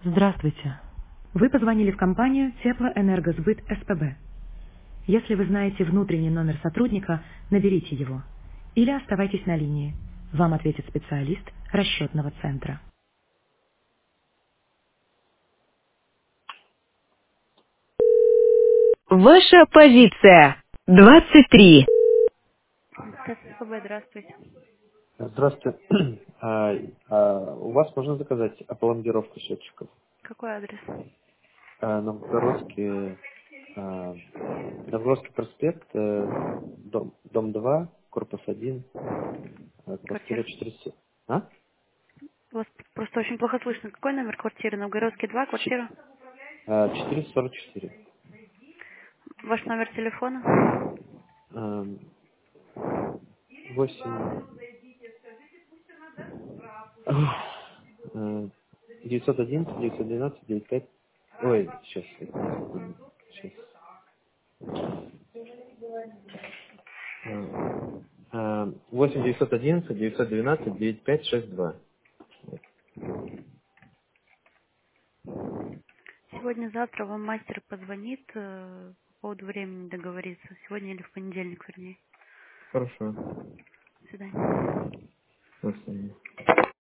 Здравствуйте. Вы позвонили в компанию Теплоэнергосбыт СПБ. Если вы знаете внутренний номер сотрудника, наберите его. Или оставайтесь на линии. Вам ответит специалист расчетного центра. Ваша позиция. 23. СПБ, здравствуйте. Здравствуйте. У вас можно заказать опломбировку счетчиков? Какой адрес? Новгородский, Новгородский проспект, дом 2, корпус 1, квартира Квартира. 400. А? Вас просто очень плохо слышно. Какой номер квартиры? Новгородский 2, Ч- квартира? 444. Ваш номер телефона? 8, 911, 912, 95. Ой, сейчас, это не секунду. Сейчас. 8 911 912 9562. Сегодня-завтра вам мастер позвонит по поводу времени договориться. Сегодня или в понедельник, вернее. Хорошо. До свидания. До свидания.